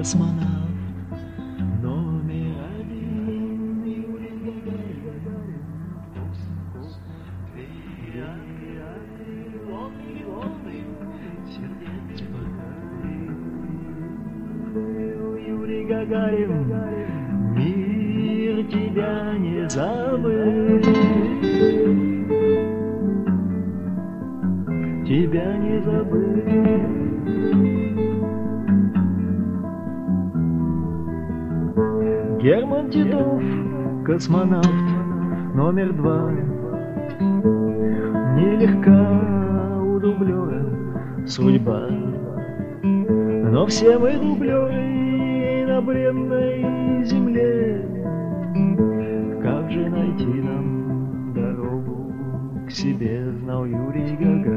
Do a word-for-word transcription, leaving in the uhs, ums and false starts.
космонавт номер один, Юрий Гагарин. Сердец покорил Юрий Гагарин, мир тебя не забыл, тебя не забыл. Герман Титов, космонавт номер два. Нелегка у дублера судьба, но все мы дублеры на бренной земле. Как же найти нам дорогу к себе, знал Юрий Гагарин.